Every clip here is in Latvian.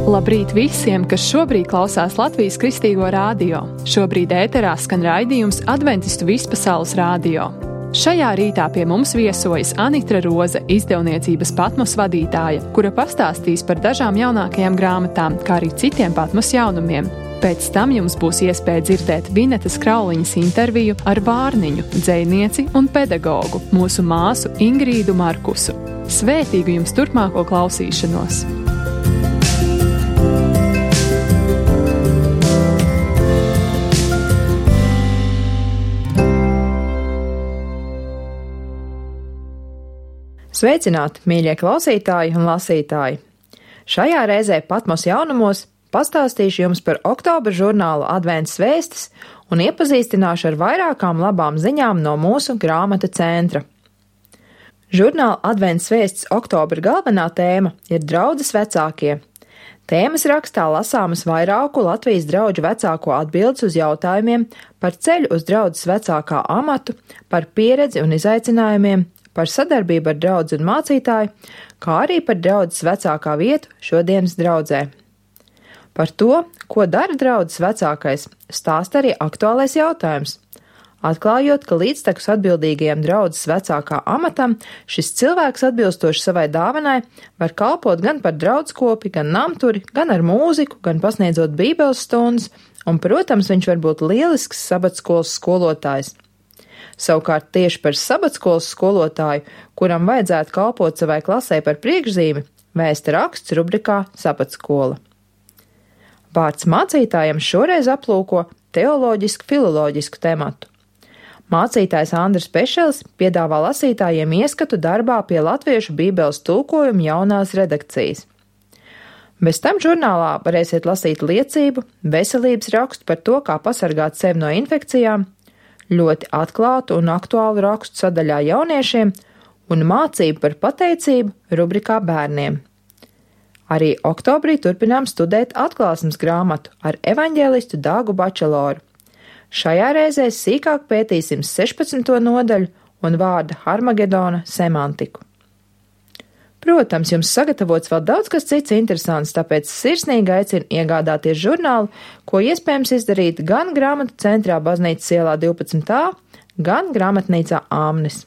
Labrīt visiem, kas šobrīd klausās Latvijas Kristīgo radio. Šobrīd ēterā skan raidījums Adventistu vispasaules radio. Šajā rītā pie mums viesojas Anitra Roze, izdevniecības Patmos vadītāja, kura pastāstīs par dažām jaunākajām grāmatām, kā arī citiem Patmos jaunumiem. Pēc tam jums būs iespēja dzirdēt Vinetas Krauliņas interviju ar Vārniņu, dzejnieci un pedagogu, mūsu māsu Ingrīdu Markusu. Svētīgu jums turpmāko klausīšanos! Sveicināti, mīļie klausītāji un lasītāji! Šajā reizē Patmos jaunumos pastāstīšu jums par oktobra žurnālu Advents vēstis un iepazīstināšu ar vairākām labām ziņām no mūsu grāmatu centra. Žurnāla Advents vēstis oktobra galvenā tēma ir draudzes vecākie. Tēmas rakstā lasāmas vairāku Latvijas drauģu vecāko atbildes uz jautājumiem par ceļu uz draudzes vecākā amatu, par pieredzi un izaicinājumiem, par sadarbību ar draudzi un mācītāju, kā arī par draudzes vecākā vietu šodienas draudzē. Par to, ko dara draudzes vecākais, stāsta arī aktuālais jautājums. Atklājot, ka līdztekus atbildīgajam draudzes vecākā amatam, šis cilvēks atbilstoši savai dāvanai var kalpot gan par draudskopi, gan namturi, gan ar mūziku, gan pasniedzot bībeles stundas, un, protams, viņš var būt lielisks sabatskolas skolotājs. Savukārt tieši par sabatskolas skolotāju, kuram vajadzētu kalpot savai klasē par priekšzīmi, vēsta raksts rubrikā Sabatskola. Vārds mācītājam šoreiz aplūko teoloģisku-filoloģisku tematu. Mācītājs Andris Pešels piedāvā lasītājiem ieskatu darbā pie latviešu bībeles tulkojuma jaunās redakcijas. Bez tam žurnālā varēsiet lasīt liecību, veselības rakstu par to, kā pasargāt sevi no infekcijām, ļoti atklātu un aktuālu rakstu sadaļā jauniešiem un mācību par pateicību rubrikā bērniem. Arī oktobrī turpinām studēt atklāsmes grāmatu ar evaņģēlistu Dāgu Bačeloru. Šajā reizē sīkāk pētīsim 16. nodaļu un vārda Harmagedona semantiku. Protams, jums sagatavots vēl daudz kas cits interesants, tāpēc sirsnīgi aicinu iegādāties žurnālu, ko iespējams izdarīt gan grāmatu centrā Baznīcas ielā 12a, gan grāmatnīcā Āmnis.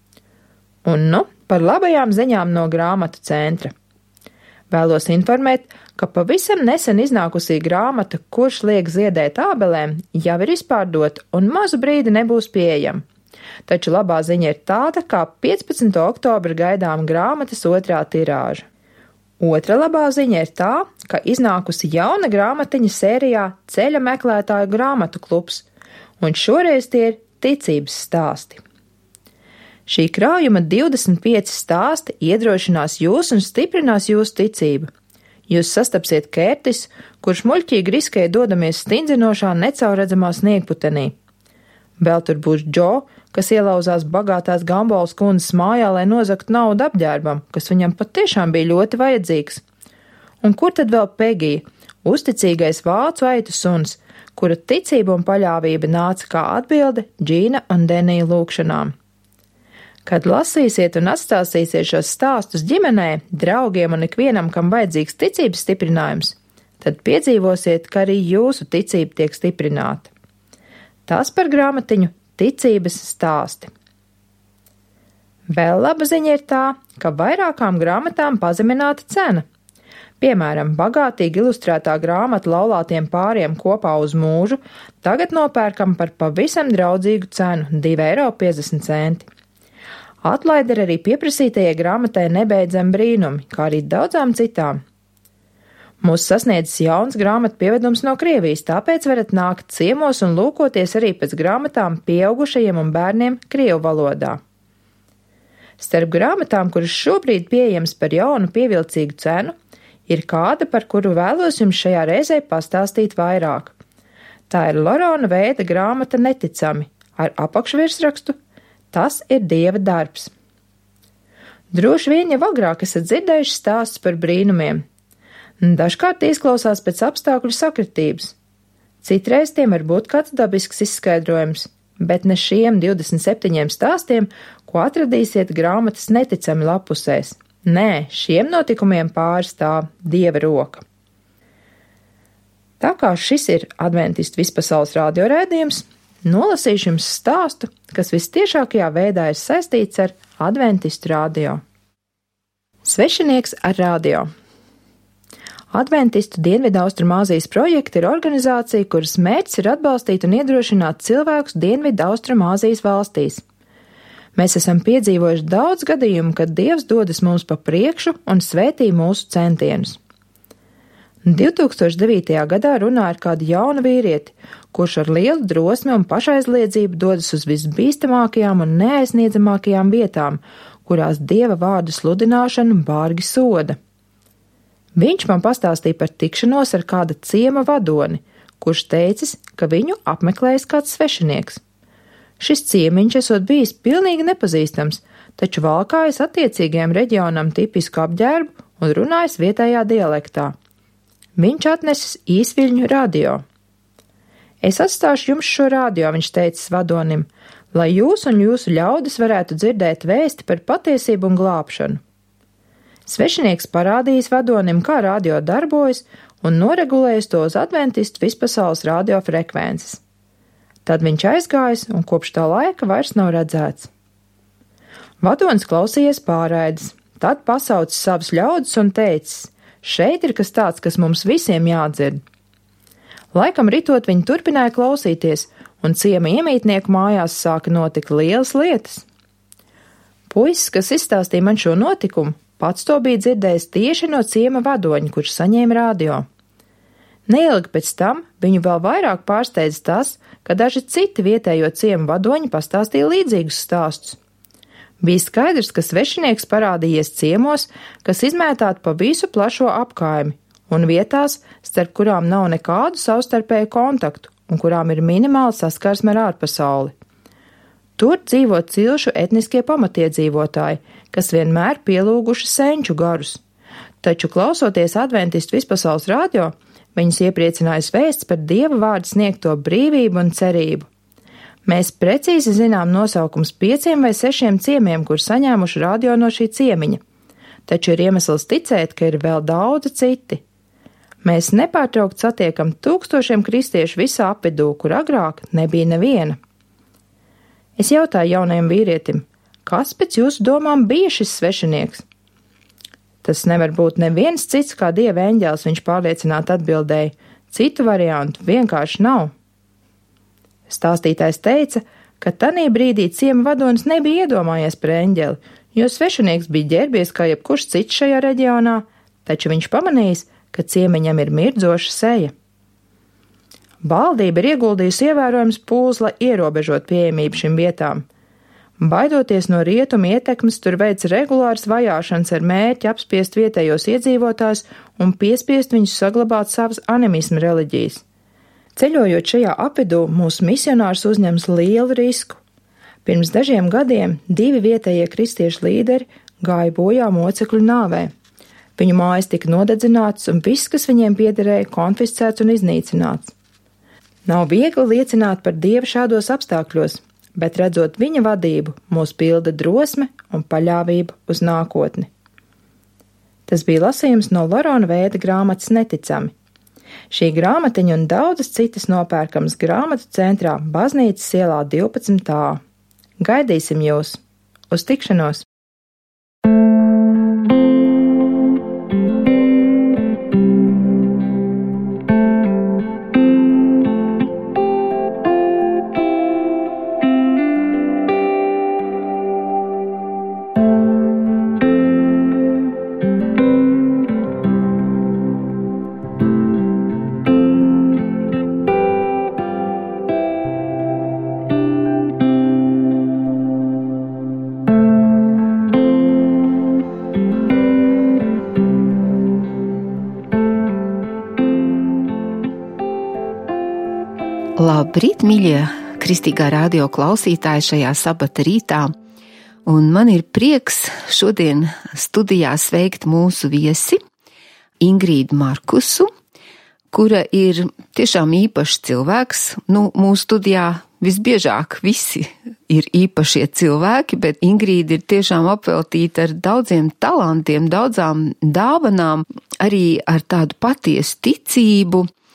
Un par labajām ziņām no grāmatu centra. Vēlos informēt, ka pavisam nesen iznākusī grāmata Kurš liek ziedēt ābelēm jau ir izpārdota un mazu brīdi nebūs pieejama. Taču labā ziņa ir tāda, kā 15. oktobra gaidām grāmatas otrā tirāža. Otra labā ziņa ir tā, ka iznākusi jauna grāmatiņa sērijā Ceļa meklētāju grāmatu klubs, un šoreiz tie ir ticības stāsti. Šī krājuma 25 stāsti iedrošinās jūs un stiprinās jūsu ticību. Jūs sastapsiet Kērtis, kurš muļķīgi riskēja dodamies stindzinošā necaurredzamā sniegputenī. Vēl tur būs Džo, kas ielauzās bagātās Gambolas kundzes mājā, lai nozagtu naudu apģērbam, kas viņam patiešām bija ļoti vajadzīgs. Un kur tad vēl Pegija, uzticīgais vācu aitu suns, kura ticība un paļāvība nāca kā atbilde Džīna un Denija lūkšanām? Kad lasīsiet un atstāstīsiet šos stāstus ģimenē, draugiem un ikvienam, kam vajadzīgs ticības stiprinājums, tad piedzīvosiet, ka arī jūsu ticība tiek stiprināta. Tas par grāmatiņu Ticības stāsti. Vēl laba ziņa ir tā, ka vairākām grāmatām pazemināta cena. Piemēram, bagātīgi ilustrētā grāmata Laulātiem pāriem kopā uz mūžu tagad nopērkam par pavisam draudzīgu cenu – 2,50 eiro. Atlaide ir arī pieprasītajai grāmatai Nebeidzami brīnumi, kā arī daudzām citām. Mūs sasniedzis jauns grāmatu pievedums no Krievijas, tāpēc varat nākt ciemos un lūkoties arī pēc grāmatām pieaugušajiem un bērniem krievu valodā. Starp grāmatām, kuras šobrīd pieejams par jaunu pievilcīgu cenu, ir kāda, par kuru vēlos jums šajā reizē pastāstīt vairāk. Tā ir Lorona Vēda grāmata Neticami ar apakšvirsrakstu Tas ir Dieva darbs. Droši vien jau agrāk esat dzirdējuši stāstus par brīnumiem. Dažkārt izklausās pēc apstākļu sakritības. Citreiz tiem var būt kāds dabisks izskaidrojums, bet ne šiem 27 stāstiem, ko atradīsiet grāmatas Neticami lapusēs. Nē, šiem notikumiem pārstāv Dieva roka. Tā kā šis ir Adventistu vispasaules radio raidījums, nolasīšu jums stāstu, kas vistiešākajā veidā ir saistīts ar Adventistu radio. Svešinieks ar radio. Adventistu Dienvidaustrumāzijas projekti ir organizācija, kuras mērķis ir atbalstīt un iedrošināt cilvēkus Dienvidaustrumāzijas valstīs. Mēs esam piedzīvojuši daudz gadījumu, kad Dievs dodas mums pa priekšu un svētī mūsu centienus. 2009. gadā runāja ar kādu jaunu vīrieti, kurš ar lielu drosmi un pašaizliedzību dodas uz visbīstamākajām un neaizsniedzamākajām vietām, kurās Dieva vārdu sludināšanu bargi soda. Viņš man pastāstīja par tikšanos ar kāda ciema vadoni, kurš teicis, ka viņu apmeklējis kāds svešinieks. Šis ciemiņš esot bijis pilnīgi nepazīstams, taču valkājis attiecīgajam reģionam tipisku apģērbu un runājis vietējā dialektā. Viņš atnesis īsviļņu radio. Es atstāšu jums šo radio, viņš teicis vadonim, lai jūs un jūsu ļaudis varētu dzirdēt vēsti par patiesību un glābšanu. Svešinieks parādījis vadonim, kā radio darbojas un noregulējis to uz Adventistu vispasaules radio frekvences. Tad viņš aizgājis un kopš tā laika vairs nav redzēts. Vadonis klausījies pārraides, tad pasaucis savus ļaudis un teicis: šeit ir kas tāds, kas mums visiem jādzird. Laikam ritot viņi turpināja klausīties, un ciema iemītnieku mājās sāka notikt lielas lietas. Puisis, kas izstāstīja man šo notikumu, pats to bija dzirdējis tieši no ciema vadoņa, kurš saņēma radio. Neilgi pēc tam viņu vēl vairāk pārsteidz tas, ka daži citi vietējo ciema vadoņi pastāstīja līdzīgus stāstus. Bija skaidrs, ka svešinieks parādījies ciemos, kas izmētāti pa visu plašo apkaimi, un vietās, starp kurām nav nekādu savstarpēju kontaktu, un kurām ir minimāla saskarsme ar ārpasauli. Tur dzīvo cilšu etniskie pamatiedzīvotāji, kas vienmēr pielūguši senču garus, taču klausoties Adventistu vispasaules radio, viņus iepriecinājis vēsts par Dieva vārdu sniegto brīvību un cerību. Mēs precīzi zinām nosaukums 5 vai 6 ciemiem, kur saņēmuši radio no šī ciemiņa, taču ir iemesls ticēt, ka ir vēl daudzi citi. Mēs nepārtraukt satiekam tūkstošiem kristiešu visā apvidū, kur agrāk nebija neviena. Es jautāju jaunajam vīrietim, kas pēc jūsu domām bija šis svešinieks? Tas nevar būt neviens cits kā Dieva eņģēlis, viņš pārliecināti atbildēja, citu variantu vienkārši nav. Stāstītājs teica, ka tanī brīdī ciema vadonis nebija iedomājies par eņģeli, jo svešinieks bija ģērbies kā jebkurš cits šajā reģionā, taču viņš pamanījis, ka ciemiņam ir mirdzoša seja. Valdība ir ieguldījusi ievērojams pūles, lai ierobežot pieejamību šīm vietām. Baidoties no rietumu ietekmes, tur veic regulāras vajāšanas ar mērķi apspiest vietējos iedzīvotājus un piespiest viņus saglabāt savas animisma reliģijas. Ceļojot šajā apvidū, mūsu misionārs uzņems lielu risku. Pirms dažiem gadiem 2 vietējie kristiešu līderi gāja bojā mocekļu nāvē. Viņu mājas tika nodedzinātas un viss, kas viņiem piederēja, konfiscēts un iznīcināts. Nav viegli liecināt par Dievu šādos apstākļos, bet redzot viņa vadību, mūs pilda drosme un paļāvība uz nākotni. Tas bija lasījums no Lorona Vēda grāmatas Neticami. Šī grāmatiņa un daudzas citas nopērkamas grāmatu centrā Baznīcas ielā 12a. Gaidīsim jūs! Uz tikšanos! Labrīt, mīļie kristīgā radio klausītāji šajā sabata rītā, un man ir prieks šodien studijā sveikt mūsu viesi Ingrīdu Markusu, kura ir tiešām īpašs cilvēks. Mūsu studijā visbiežāk visi ir īpašie cilvēki, bet Ingrīda ir tiešām apveltīta ar daudziem talantiem, daudzām dāvanām, arī ar tādu patiesu ticību.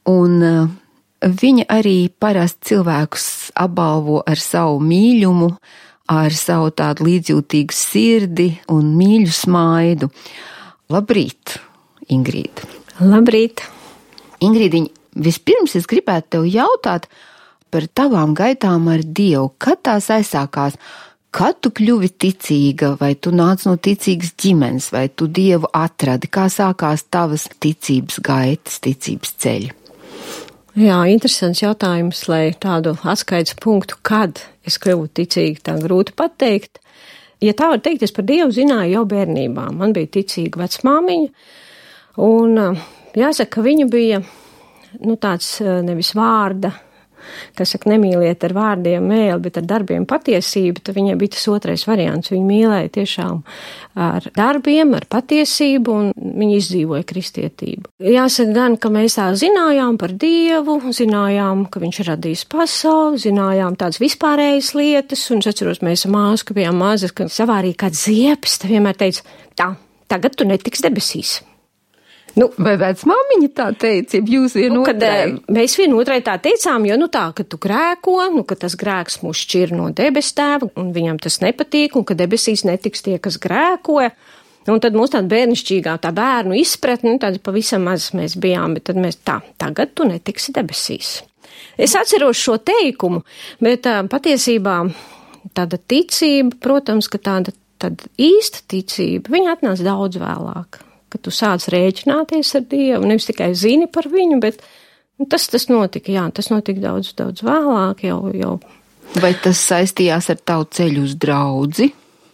Un viņa arī parasti cilvēkus apbalvo ar savu mīļumu, ar savu tādu līdzjūtīgu sirdi un mīļu smaidu. Labrīt, Ingrīda! Labrīt! Ingrīdiņ, vispirms es gribētu tev jautāt par tavām gaitām ar Dievu. Kad tās aizsākās? Kad tu kļuvi ticīga, vai tu nāc no ticīgas ģimenes, vai tu Dievu atradi? Kā sākās tavas ticības gaitas, ticības ceļi? Jā, interesants jautājums, lai tādu atskaites punktu, kad es kļuvu ticīga, tā grūti pateikt. Ja tā var teikt, es par Dievu zināju jau bērnībā. Man bija ticīga vecmāmiņa, un jāsaka, ka viņa bija, tāds nevis vārda, kas saka, nemīliet ar vārdiem mēli, bet ar darbiem patiesību, tad viņai bija tas otrais variants. Viņa mīlēja tiešām ar darbiem, ar patiesību, un viņa izdzīvoja kristietību. Jāsaka gan, ka mēs tā zinājām par Dievu, zinājām, ka viņš ir radījis pasauli, zinājām tādas vispārējas lietas, un es atceros, mēs ar māsu, ka bijām mazas, ka savārīja kāds ziepes, te vienmēr teica, tagad tu netiks debesīs. Vai vecmāmiņa tā teica, ja jūs vienotrai? Mēs vienotrai tā teicām, jo ka tu grēko, ka tas grēks mūs šķir no debes tēva, un viņam tas nepatīk, un ka debesīs netiks tie, kas grēko. Un tad mums tāda bērnišķīgā, tā bērnu izpratne, tāda pavisam maz mēs bijām, bet tad mēs tagad tu netiksi debesīs. Es atceros šo teikumu, bet patiesībā tāda ticība, protams, ka tāda īsta ticība, viņa atnāca daudz vēlāk. Kad tu sāc rēķināties ar Dievu, nevis tikai zini par viņu, bet tas notika, tas notika daudz, daudz vēlāk jau. Vai tas saistījās ar tavu ceļu uz draudzi?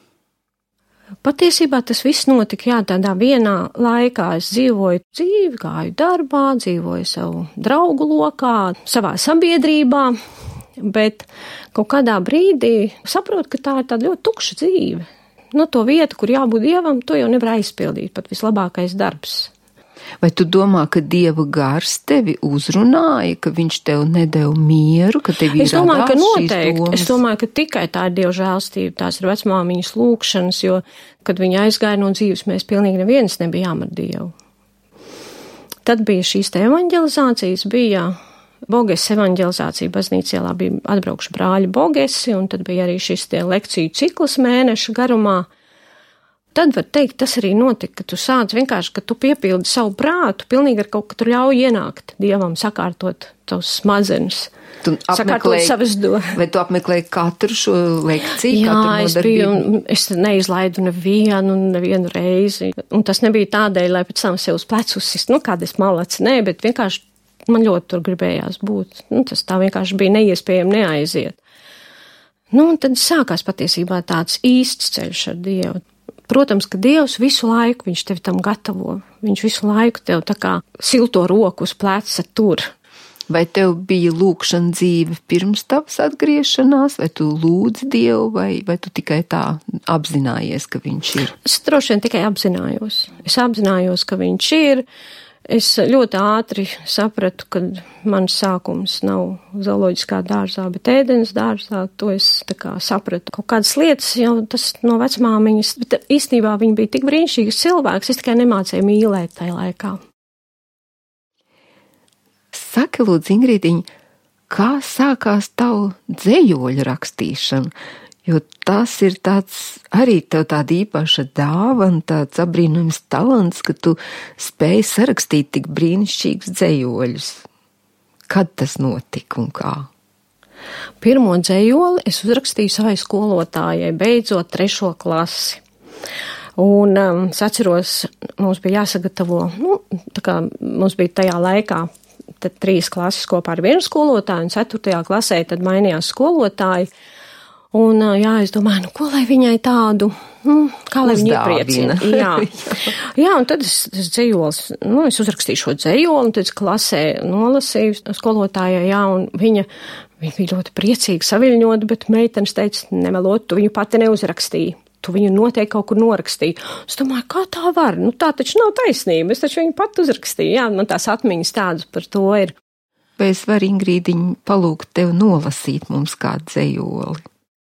Patiesībā tas viss notika, tādā vienā laikā. Es dzīvoju dzīvi, gāju darbā, dzīvoju savu draugu lokā, savā sabiedrībā, bet kaut kādā brīdī saprotu, ka tā ir tāda ļoti tukša dzīve. To vietu, kur jābūt Dievam, to jau nevar aizpildīt, pat vislabākais darbs. Vai tu domā, ka Dieva gars tevi uzrunāja, ka viņš tev nedeva mieru, ka tev ir radās šīs domas? Es domāju, ka noteikti. Es domāju, ka tikai tā ir Dieva žēlstība, tās ir vecmāmiņas lūkšanas, jo, kad viņa aizgāja no dzīves, mēs pilnīgi neviens nebijām ar Dievu. Tad bija šīs te evaņģelizācijas, bija Boges evaņģelizācija baznīcas ielā, bija atbraukši brāļi Bogesi, un tad bija arī šis te lekciju cikls mēneša garumā. Tad var teikt, tas arī notika, ka tu sāc vienkārši, ka tu piepildi savu prātu, pilnīgi ar kaut ko tu ļauj ienākt Dievam, sakārtot tavus smadzenes, sakārtot savas domas. Vai tu apmeklēji katru šo lekciju? Jā, es neizlaidu nevienu reizi, un tas nebija tādēļ, lai pēc tam sev uz plecu uzsist, kāda es malaci, bet vienkārši man ļoti tur gribējās būt. Tas tā vienkārši bija neiespējami neaiziet. Un tad sākās patiesībā tāds īsts ceļš ar Dievu. Protams, ka Dievs visu laiku, viņš tevi tam gatavo. Viņš visu laiku tev tā kā silto roku uz pleca tur. Vai tev bija lūkšana dzīve pirms tavas atgriešanās, vai tu lūdzi Dievu, vai tu tikai tā apzinājies, ka viņš ir? Es droši vien tikai apzinājos. Es apzinājos, ka viņš ir. Es ļoti ātri sapratu, ka mans sākums nav zooloģiskā dārzā, bet ēdienas dārzā. To es sapratu. Kaut kādas lietas jau tas no vecmāmiņas, bet īstenībā viņa bija tik brīnišķīgs cilvēks, es tikai nemācēju mīlēt tajā laikā. Saki, lūdzu, Ingrīdiņ, kā sākās tavu dzejoļu rakstīšana? Jo tas ir arī tev tāda īpaša dāvana, tāds apbrīnojams talants, ka tu spēj sarakstīt tik brīnišķīgus dzejoļus. Kad tas notika un kā? Pirmo dzejoli es uzrakstīju savai skolotājai, beidzot 3. klasi. Un es atceros, mums bija jāsagatavo, mums bija tajā laikā tad 3 klases kopā ar vienu skolotāju, un 4. klasē tad mainījās skolotāji. Un, es domāju, ko lai viņai tādu, kā lai viņu iepriecina. Jā, un tad es dzejols, es uzrakstīju šo dzejoli, un tad es klasē nolasīju skolotājai, un viņa bija ļoti priecīga, saviļņota, bet meitenes teica, nemelot, tu viņu pati neuzrakstīji. Tu viņu noteikti kaut kur norakstīji. Es domāju, kā tā var? Tā taču nav taisnība, es taču viņu pat uzrakstīju. Jā, man tās atmiņas tādas par to ir. Vai es varu, Ingrīdiņ, palūgt tev nolasīt mums kādu dzejoli?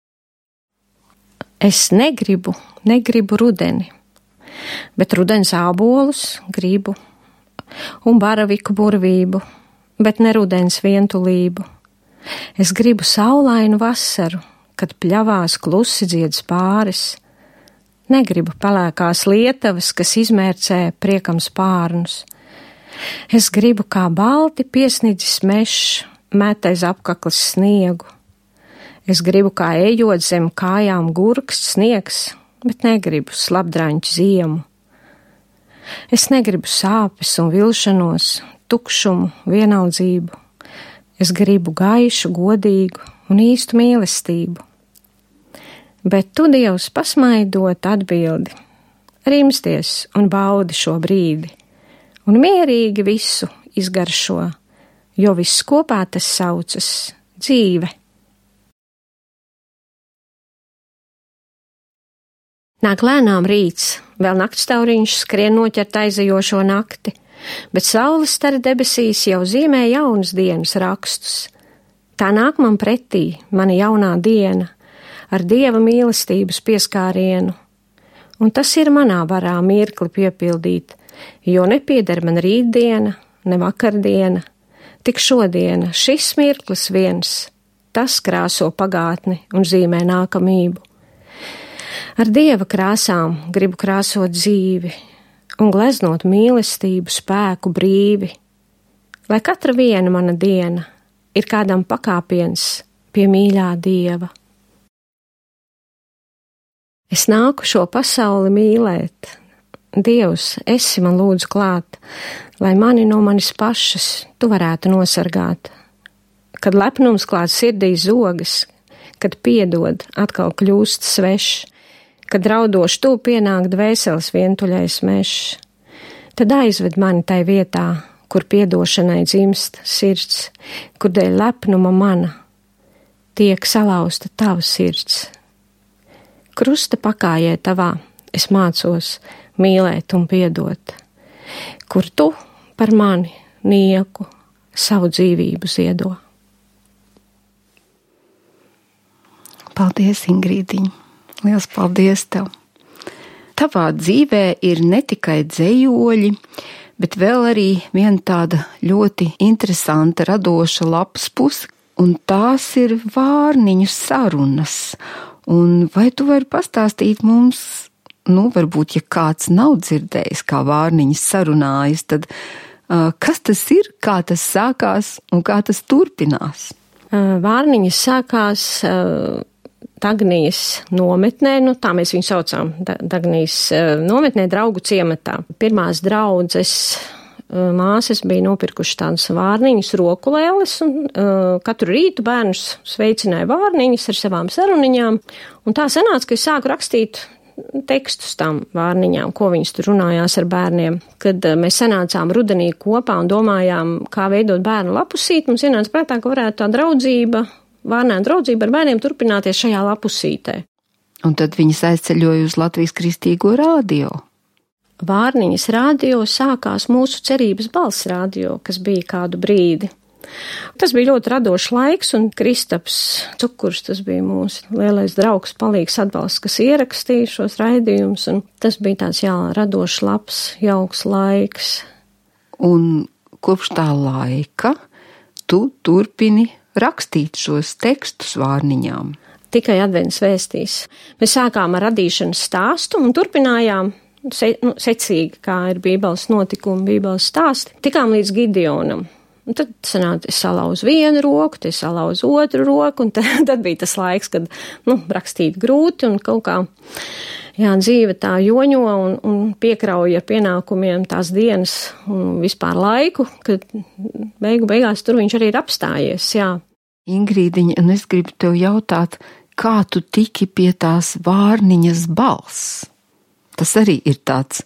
Es negribu rudeni, bet rudens ābolus gribu un baraviku burvību, bet ne rudens vientulību. Es gribu saulainu vasaru, kad pļavās klusi dzied spāris. Negribu pelēkās lietavas, kas izmērcē priekam spārnus. Es gribu kā balti piesnidzis mešs, met aiz apkakles sniegu. Es gribu kā ejot zem kājām gurksts sniegs, bet negribu slapdraņķu ziemu. Es negribu sāpes un vilšanos, tukšumu, vienaldzību. Es gribu gaišu, godīgu un īstu mīlestību. Bet tu, Dievs, pasmaidot atbildi, rimsties un baudi šo brīdi, un mierīgi visu izgaršo, jo viss kopā tas saucas dzīve. Nāk lēnām rīts, vēl naktstauriņš skrien noķert aizejošo nakti, bet saules stari debesīs jau zīmē jaunas dienas rakstus. Tā nāk man pretī, mana jaunā diena, ar Dieva mīlestības pieskārienu, un tas ir manā varā mirkli piepildīt, jo nepieder man rītdiena, ne vakardiena, tik šodiena, šis mirklis viens, tas krāso pagātni un zīmē nākamību. Ar Dieva krāsām gribu krāsot dzīvi un gleznot mīlestību, spēku brīvi, lai katra viena mana diena ir kādam pakāpiens pie mīļā Dieva. Es nāku šo pasauli mīlēt. Dievs, esi man lūdzu klāt, lai mani no manis pašas tu varētu nosargāt. Kad lepnums klāt sirdī zogas, kad piedod atkal kļūst svešs, kad raudoši tu pienāk dvēseles vientuļais mešs, tad aizved mani tai vietā, kur piedošanai dzimst sirds, kur dēļ lepnuma mana tiek salauzta tava sirds. Krusta pakājē tavā es mācos mīlēt un piedot, kur tu par mani nieku savu dzīvību ziedo. Paldies, Ingrīdiņ! Liels paldies tev! Tavā dzīvē ir ne tikai dzejoļi, bet vēl arī viena tāda ļoti interesanta, radoša lapas puse, un tās ir vārniņu sarunas. Un vai tu vari pastāstīt mums, varbūt, ja kāds nav dzirdējis, kā vārniņas sarunājas, tad kas tas ir, kā tas sākās un kā tas turpinās? Vārniņas sākās Dagnijas nometnē, tā mēs viņu saucām, Dagnijas nometnē draugu ciematā. Pirmās draudzes māsas bija nopirkuši tādas vārniņas, rokulēles, un katru rītu bērnus sveicināja vārniņas ar savām saruniņām, un tā sanāca, ka es sāku rakstīt tekstus tām vārniņām, ko viņas tur runājās ar bērniem. Kad mēs sanācām rudenī kopā un domājām, kā veidot bērnu lapusīti, mums ienāca prātā, ka varētu tā draudzība, vārnēna draudzība ar bērniem turpināties šajā lapusītē. Un tad viņas aizceļoja uz Latvijas Kristīgo radio. Vārniņas radio sākās mūsu cerības balss radio, kas bija kādu brīdi. Tas bija ļoti radošs laiks, un Kristaps Cukurs, tas bija mūsu lielais draugs, palīgs atbalsts, kas ierakstīja šos raidījumus, un tas bija tāds, radošs, labs, jauks laiks. Un kopš tā laika tu turpini rakstīt šos tekstus vārniņām? Tikai advents vēstīs. Mēs sākām ar radīšanas stāstu un turpinājām secīgi, kā ir Bībeles notikumi, Bībeles stāsti, tikām līdz Gideonam. Un tad sanāca, es salauzu vienu roku, tad es salauzu otru roku, un tad bija tas laiks, kad, rakstīt grūti un kaut kā, dzīve tā joņo un piekrauja ar pienākumiem tās dienas un vispār laiku, kad beigās tur viņš arī ir apstājies, Ingrīdiņa, un es gribu tev jautāt, kā tu tiki pie tās vārniņas balss? Tas arī ir tāds,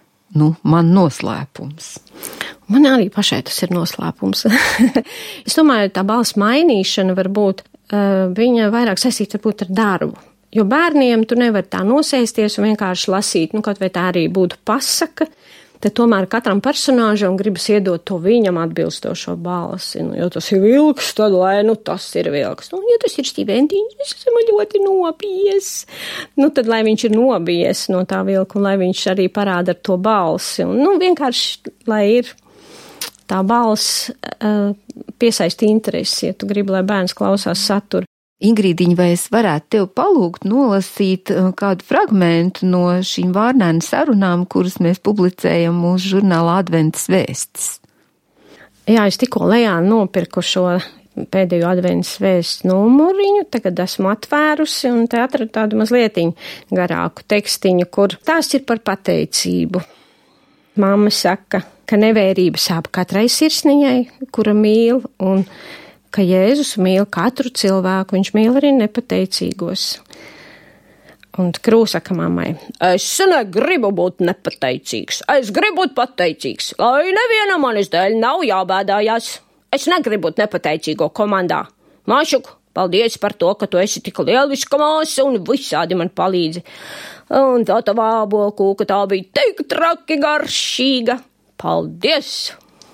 man noslēpums. Man arī pašai tas ir noslēpums. Es domāju, tā balss mainīšana varbūt viņa vairāk saistīta varbūt ar darbu. Jo bērniem tu nevar tā nosēsties un vienkārši lasīt, kaut vai tā arī būtu pasaka, tad tomēr katram personāžam gribas iedot to viņam atbilstošo balsi. Jo tas ir vilks, tad lai tas ir vilks. Ja tas ir stīventiņš, es esmu ļoti nobijies. Tad lai viņš ir nobijies no tā vilka un lai viņš arī parāda ar to balsi. Un vienkārši, lai ir tā balss piesaista interesi, ja tu gribi, lai bērns klausās saturu. Ingrīdiņa, vai es varētu tev palūgt nolasīt kādu fragmentu no šīm vārnēnu sarunām, kuras mēs publicējam mūsu žurnālā Adventas vēstis? Jā, es tikko lejā nopirku šo pēdējo Adventas vēsts numuriņu, tagad esmu atvērusi un te atradu tādu mazlietiņu garāku tekstiņu, kur tās ir par pateicību. Mamma saka, ka nevērība sāp katrai sirsniņai, kura mīl, un ka Jēzus mīl katru cilvēku, viņš mīl arī nepateicīgos. Un Krūsaka mammai, es negribu būt nepateicīgs, es gribu būt pateicīgs, lai nevienam manis dēļ nav jābēdājās. Es negribu būt nepateicīgo komandā. Māšuk, paldies par to, ka tu esi tik lieliska māsa un visādi man palīdzi. Un tā tavā ābolkūka tā bija tik traki garšīga. Paldies!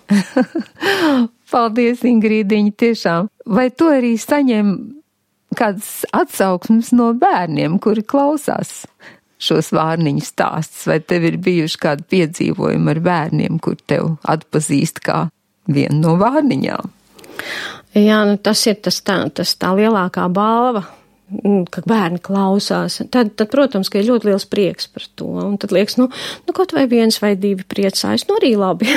Paldies, Ingrīdiņa, tiešām. Vai tu arī saņem kādas atsauksmes no bērniem, kuri klausās šos vārniņu stāstus, vai tev ir bijuši kādi piedzīvojumi ar bērniem, kur tev atpazīst kā vienu no vārniņām? Jā, nu tas ir tā lielākā balva, ka bērni klausās. Tad, protams, ka ir ļoti liels prieks par to. Un tad liekas, nu kaut vai viens vai divi priecājas, arī labi.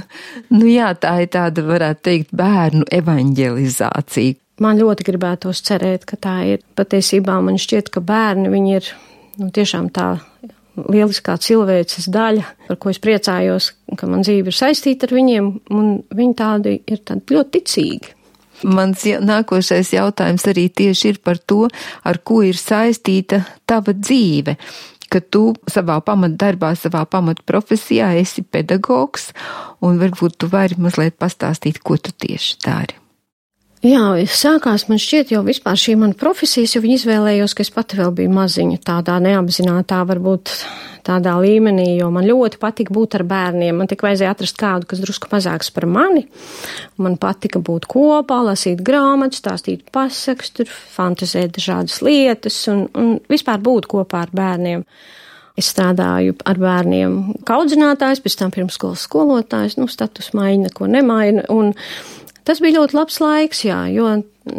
Nu jā, tā ir tāda, varētu teikt, bērnu evaņģelizācija. Man ļoti gribētos cerēt, ka tā ir. Patiesībā man šķiet, ka bērni, viņi ir tiešām tā lieliskā cilvēces daļa, par ko es priecājos, ka man dzīve ir saistīta ar viņiem, un viņi tādi ir ļoti ticīgi. Mans nākošais jautājums arī tieši ir par to, ar ko ir saistīta tava dzīve, ka tu savā pamatdarbā, savā pamatprofesijā esi pedagogs, un varbūt tu vari mazliet pastāstīt, ko tu tieši dari. Jā, sākās man šķiet jau vispār šī mana profesijas, jo viņi izvēlējos, ka es pati vēl biju maziņa, tādā neapzinātā varbūt tādā līmenī, jo man ļoti patika būt ar bērniem. Man tik vajadzēja atrast kādu, kas drusku mazāks par mani. Man patika būt kopā, lasīt grāmatas, stāstīt pasakas, tur fantazēt dažādas lietas un vispār būt kopā ar bērniem. Es strādāju ar bērniem kā audzinātājs, pēc tam pirmsskolas skolotājs, status maina, neko nemaina, un tas bija ļoti labs laiks, jā, jo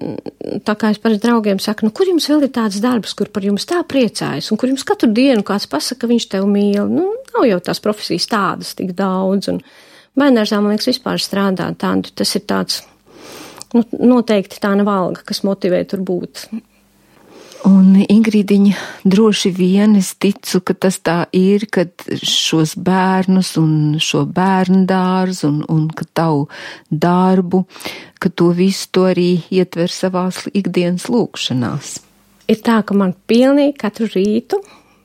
tā kā es parasti draugiem saku, kur jums vēl ir tāds darbs, kur par jums tā priecājas, un kur jums katru dienu kāds pasaka, ka viņš tev mīl. Nav jau tās profesijas tādas tik daudz, un bērnārzā, man liekas, vispār strādāt tādu, tas ir tāds, noteikti tā nav alga, kas motivē tur būt. Un, Ingrīdiņa, droši vien es ticu, ka tas tā ir, kad šos bērnus un šo bērnu dārzu un ka tavu darbu, ka to visu to arī ietver savās ikdienas lūkšanās. Ir tā, ka man pilnīgi katru rītu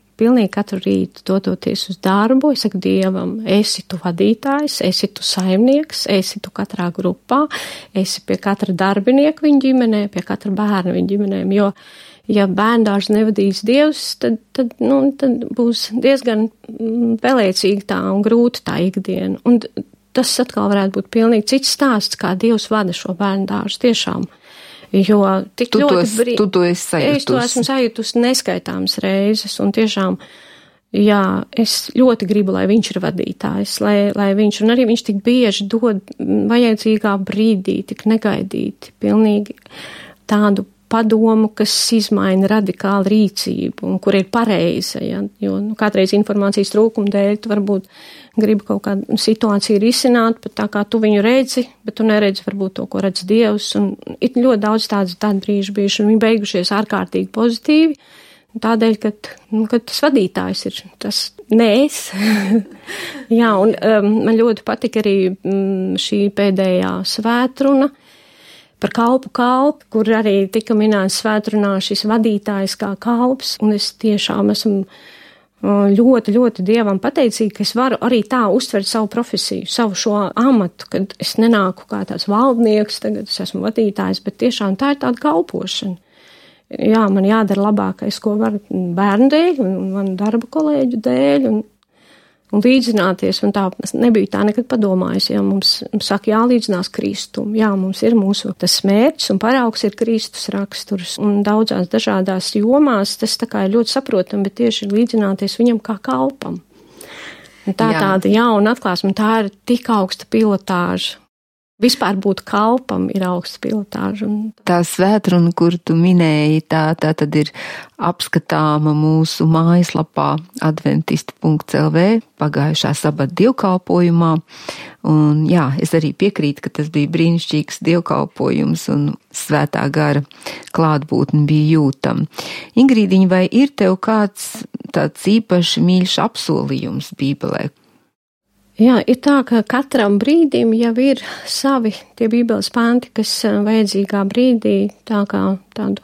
dodoties uz darbu, es saku Dievam, esi tu vadītājs, esi tu saimnieks, esi tu katrā grupā, esi pie katra darbinieka viņa ģimenē, pie katra bērna viņa ģimenēm, jo ja bērndārs nevadīs Dievs, tad būs diezgan pelēcīga tā un grūta tā ikdiena. Un tas atkal varētu būt pilnīgi cits stāsts, kā Dievs vada šo bērndārsu tiešām. Jo tik ļoti tu to esi sajutusi. Es to esmu sajutusi neskaitāmas reizes, un tiešām, jā, es ļoti gribu, lai viņš ir vadītājs, lai viņš, un arī viņš tik bieži dod vajadzīgā brīdī, tik negaidīti, pilnīgi tādu padomu, kas izmaina radikālu rīcību un kur ir pareiza, ja? Jo kādreiz informācijas trūkuma dēļ tu varbūt gribi kaut kādu situāciju risināt, bet tā kā tu viņu redzi, bet tu neredzi varbūt to, ko redz Dievs, un ir ļoti daudz tādu brīžu bijuši, un viņi beigušies ārkārtīgi pozitīvi, tādēļ, ka tas vadītājs ir tas ne es. Jā, un man ļoti patika arī šī pēdējā svētruna, par kalpu, kur arī tika minēts svētrunā šis vadītājs kā kalps, un es tiešām esmu ļoti, ļoti Dievam pateicīga, ka es varu arī tā uztvert savu profesiju, savu šo amatu, kad es nenāku kā tāds valdnieks, tagad es esmu vadītājs, bet tiešām tā ir tāda kalpošana. Jā, man jādara labākais, ko var bērnu dēļ, un man darba kolēģu dēļ, un līdzināties, un tā nebija tā nekad padomājis, ja mums saka jālīdzinās Kristum, jā, mums ir mūsu tas mērķis un paraugs ir Kristus raksturs, un daudzās dažādās jomās tas tā kā ir ļoti saprotam, bet tieši līdzināties viņam kā kalpam. Un tāda jauna atklāsme, tā ir tik augsta pilotāža. Vispār būt kalpam ir augsta pilotāža. Tā svētruna, kur tu minēji, tā tad ir apskatāma mūsu mājaslapā adventisti.lv pagājušā sabata dievkalpojumā. Un jā, es arī piekrītu, ka tas bija brīnišķīgs dievkalpojums un svētā gara klātbūtne bija jūtama. Ingrīdiņa, vai ir tev kāds tāds īpaši mīļš apsolījums Bībelē? Jā, ir tā, ka katram brīdim jau ir savi tie Bībeles panti, kas vajadzīgā brīdī tā kā tādu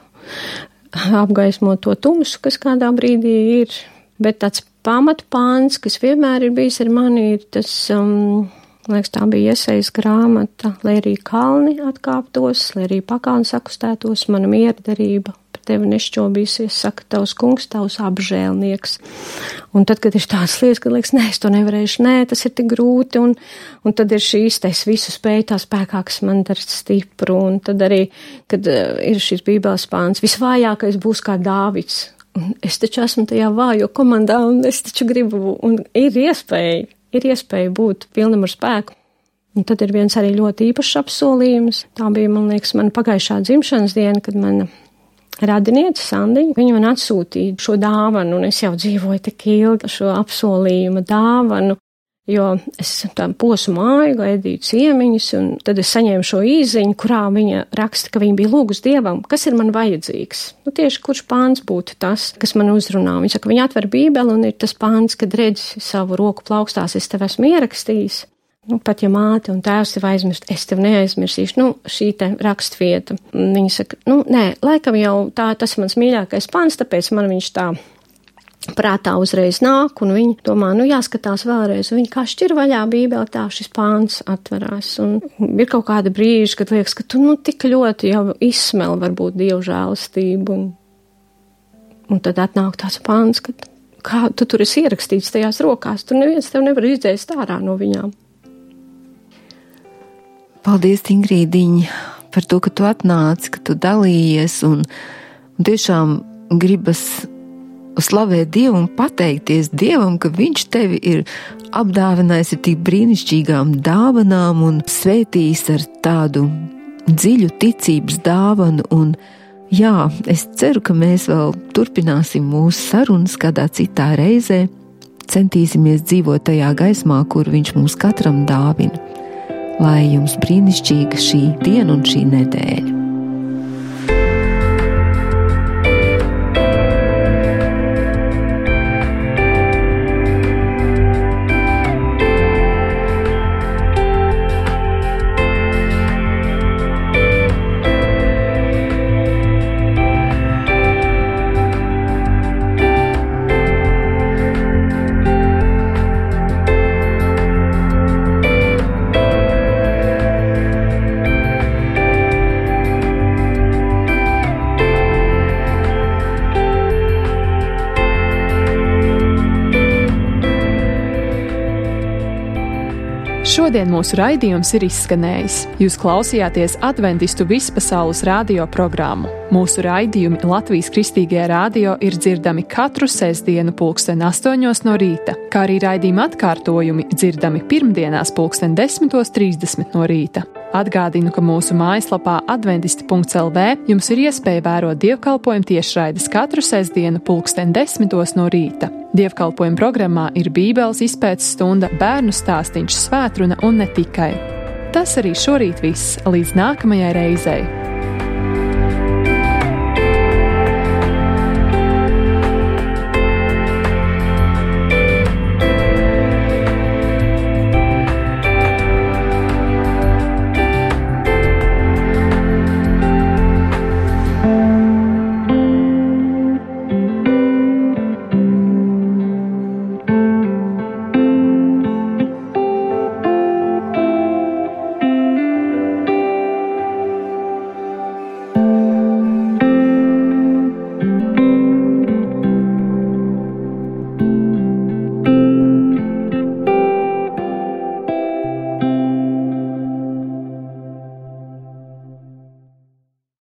apgaismo to tumsu, kas kādā brīdī ir. Bet tāds pamatpāns, kas vienmēr ir bijis ar mani, ir tas, liekas, tā bija Iesajas grāmata, lai arī kalni atkāptos, lai arī pakalni sakustētos, mana mierdarība par tevi nešķobīsies, saka tavs kungs, tavs apžēlnieks. Un tad, kad ir tādas lietas, kad liekas, nē, es to nevarēšu, nē, tas ir tik grūti, un tad ir šīs, es visu spēju tā spēkā, kas man dara stipru, un tad arī, kad ir šis Bībeles pāns, visvājākais būs kā Dāvids. Un es taču esmu tajā vājo komandā, un es taču gribu, un ir iespēja būt pilnam ar spēku. Un tad ir viens arī ļoti īpašs apsolījums. Tā bija, man liekas, mana pagājušā dzimšanas diena, kad mana radiniece Sandiņa, viņa man atsūtīja šo dāvanu, un es jau dzīvoju tik ilgi šo apsolījuma dāvanu, jo es tā posu māju, gaidīju ciemiņus, un tad es saņēmu šo īziņu, kurā viņa raksta, ka viņa bija lūgus Dievam, kas ir man vajadzīgs. Nu, tieši kurš pāns būtu tas, kas man uzrunā. Viņa saka, viņa atver Bībeli, un ir tas pāns, kad redzi savu roku plaukstās, es tev esmu ierakstījis. Nu, pat ja māte un tēvs tev aizmirst, es tev neaizmirsīšu, nu, šī te rakstvieta. Viņa saka, nu, nē, laikam jau tas ir mans mīļākais pāns, tāpēc man viņš tā prātā uzreiz nāk, un viņi domā, nu, jāskatās vēlreiz, un viņi kā šķir vaļā Bībeli, tā šis pāns atverās. Un ir kaut kāda brīža, kad liekas, ka tu, nu, tik ļoti jau izsmel varbūt Dievu žēlastību, un tad atnāk tāds pāns, ka kā tu tur esi ierakstīts tajās rokās, tur neviens tev nevar izdzēst ārā no viņām. Paldies, Ingrīdiņa, par to, ka tu atnāci, ka tu dalījies, un tiešām gribas slavēt Dievu un pateikties Dievam, ka viņš tevi ir apdāvinājis ar tik brīnišķīgām dāvanām un svētījis ar tādu dziļu ticības dāvanu. Un jā, es ceru, ka mēs vēl turpināsim mūsu sarunas kādā citā reizē, centīsimies dzīvot tajā gaismā, kur viņš mums katram dāvina. Lai jums brīnišķīga šī diena un šī nedēļa. Šodien mūsu raidījums ir izskanējis. Jūs klausījāties Adventistu vispasaules radio programmu. Mūsu raidījumi Latvijas Kristīgajā radio ir dzirdami katru sestdienu 8:00 no rīta, kā arī raidījuma atkārtojumi dzirdami pirmdienās 10:30 no rīta. Atgādinu, ka mūsu mājaslapā adventisti.lv jums ir iespēja vērot dievkalpojumu tiešraides katru sestdienu 10:00 no rīta. Dievkalpojuma programmā ir Bībeles izpētes stunda, bērnu stāstīņš, svētruna un ne tikai. Tas arī šorīt viss. Līdz nākamajai reizei!